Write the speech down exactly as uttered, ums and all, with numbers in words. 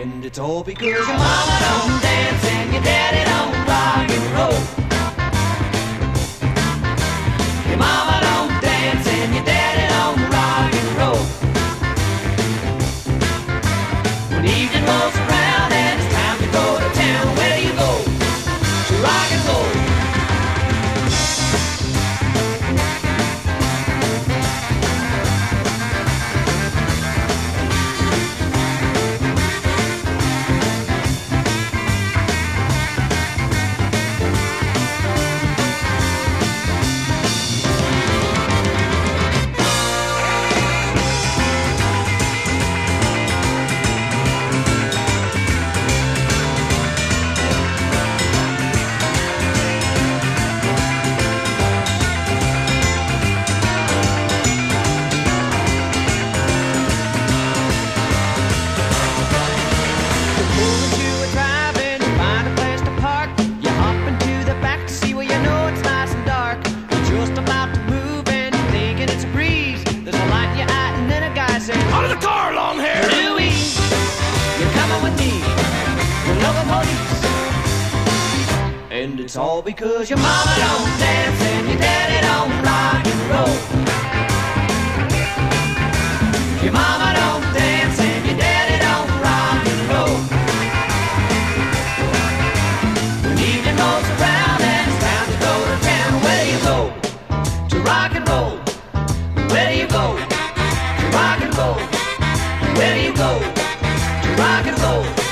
And it's all because your mama don't dance and your daddy don't rock and roll. Your mama don't dance and your daddy don't rock and roll. When evening rolls around and it's time to go to town, where do you go? To rock and roll. And it's all because your mama don't dance and your daddy don't rock and roll. Your mama don't dance and your daddy don't rock and roll. When evening rolls around and it's time to go to town, where do you go? To rock and roll. Where do you go? To rock and roll. Where do you go? To rock and roll.